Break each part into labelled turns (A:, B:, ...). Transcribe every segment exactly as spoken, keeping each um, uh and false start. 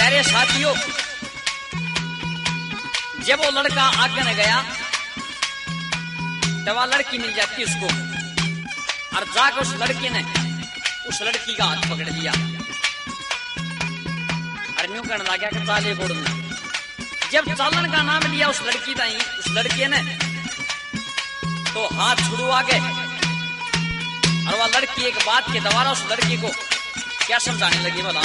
A: प्यारे साथियों, जब वो लड़का आगे न गया तो वह लड़की मिल जाती उसको, और जाकर उस लड़के ने उस लड़की का हाथ पकड़ लिया और न्यू कहने लगा कि चाले गोड़ना। जब चालन का नाम लिया उस लड़की का ही उस लड़के ने, तो हाथ छुड़वा गए और वह लड़की एक बात के द्वारा उस लड़की को क्या समझाने लगी बोला,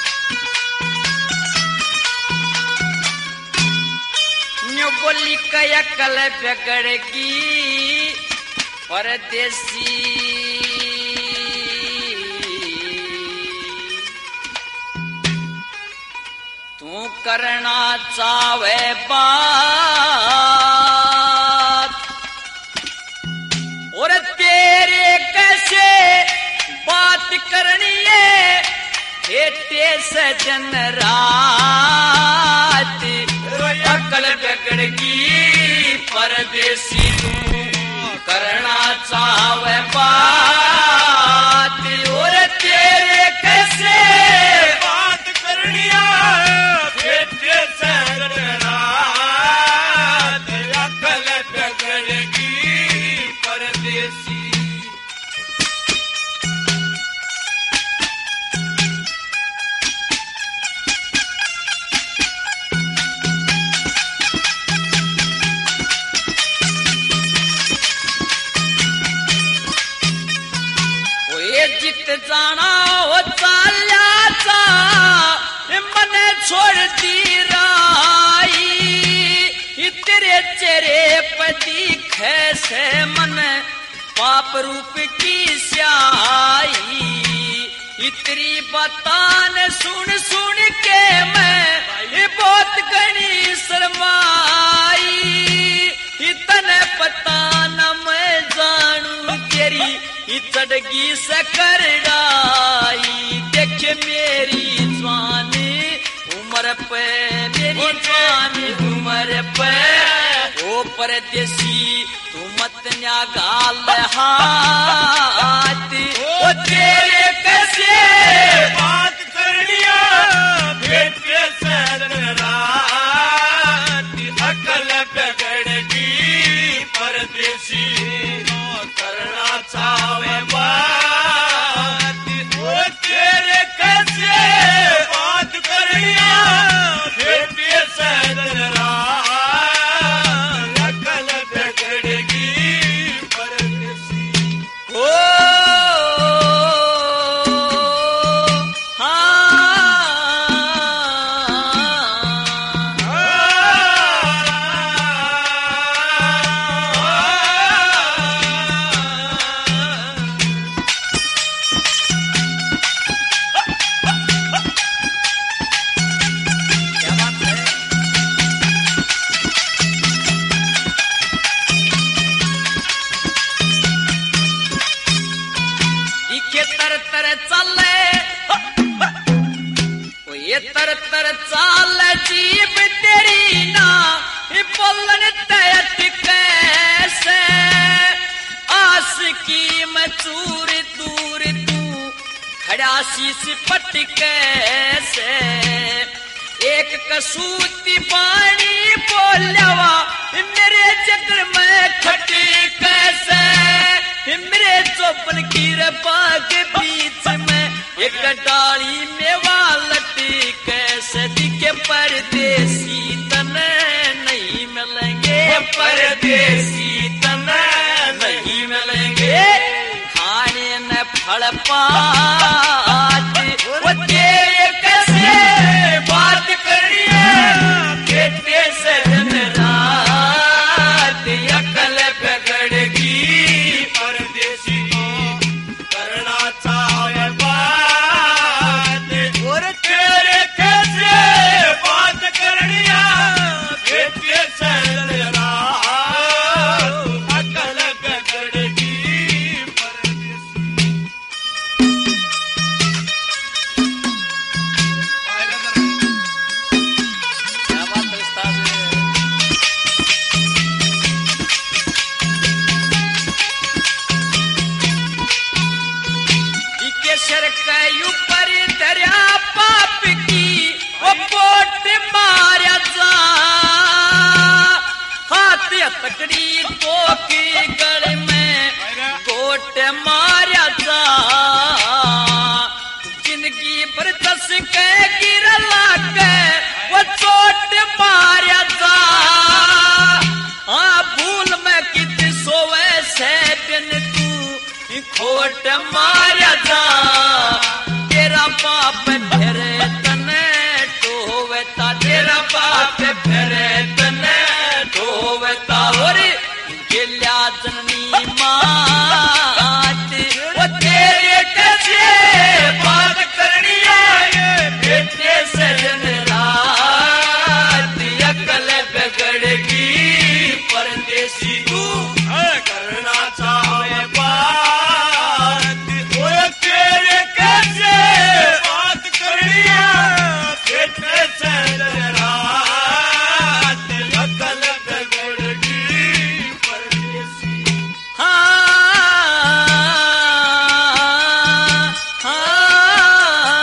A: न्यू बोली कया कल बिगड़गी परदेसी, तू करना चावे बात और तेरे कैसे बात करनी है, हेटे सजन रात अकल बिगड़गी परदेसी, तू करना चावे बात और तेरे कैसे
B: बात करनी है, हेटे सजन रात अकल बिगड़गी परदेसी।
A: जित जाना हो चाल्या चा मने छोड़ दी राई, तेरे चेहरे पर दिखे से मन पाप रूप की स्याही, इतनी बतान सुन सुन के मैं बहुत घनी शर्माई, इतने पता न मैं जानू तेरी चढ़गी सकर डाई, देख मेरी जवानी उम्र पे मेरी जवानी उम्र पे ओ परदेसी, तू मत न्या गाल हाथ ओ तेरे कैसे
B: बात करनी है, हेटे सजन रात अकल बिगड़गी परदेसी, करना चावे बात ओ तेरे कैसे बात करनी है, हेटे सजन रात अकल बिगड़गी परदेसी।
A: ओ तर तर चाल जीव तेरी ना बोलन तयत कैसे, आस की मचूर दूर तू खड़ा शीश पट कैसे, एक कसूती पानी बोलवा मेरे जगर में खटी कैसे, मेरे चौपन की रपा के बीच में एक डाली मेवा लटी कैसे, दिखे परदेसी तने नहीं मिलेंगे, परदेसी तने नहीं मिलेंगे, खाने न फल पात वो तेरे कैसे बात करनी है, हेटे सजन रात अकल बिगड़गी
B: परदेसी, करना चाहे बात और तेरे कैसे बात करनी है, हेटे सजन रात अकल बिगड़गी परदेसी।
A: तकड़ी तो की गल में गोट मारा जा जिंदगी पर दस के गिर लागे वो चोट मारा जा हाँ भूल में कित सोवे से दिन तू खोट मारा जा तेरा बाप फेरे तने ढोवेता तेरा बाप फेरे तने ढोवेता और गिल्या जननी मात वो तेरे कैसे बात करनी है बेटे से दिन रात अकल बिगड़गी परदेसी तू
B: करना चाहे बात वो तेरे कैसे बात करनी है बेटे से रात अकल बिगड़गी परदेसी
A: हाँ हाँ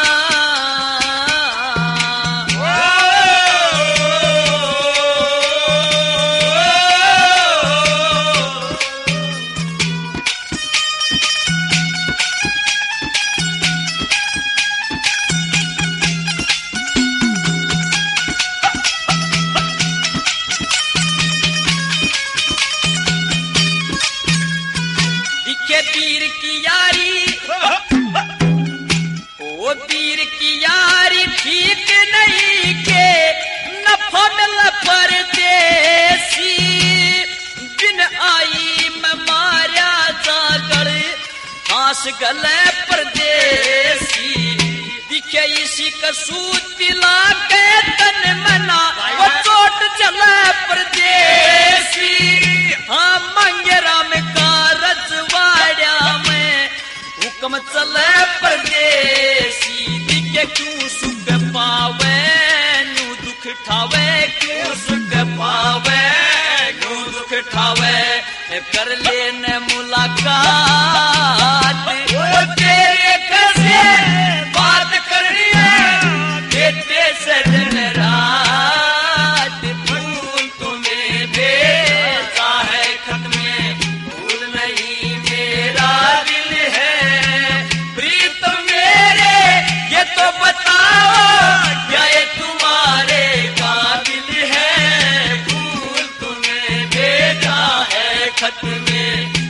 A: दिखे पीर की यारी ओ पीर की यारी ठीक नहीं के नफा मिल परदेसी बिन आई मैं मारा जागड़ फांस गले परदेसी दिखे इसी कसूत लागे तन मना वो चोट चले परदेसी हाँ मांगे राम का रजवाड़ा में हुक्म चले परदेसी दिखे क्यों सुख पावे नू दुख ठावे क्यों सुख पावे नू दुख ठावे कर लेने मुलाकात वो तेरे कैसे बात करनी है बेटे से दिन रात फूल तुम्हें भेजा है खत में भूल नहीं मेरा दिल है प्रीत मेरे ये तो बताओ क्या ये तुम्हारे काबिल है भूल तुम्हें भेजा है खत में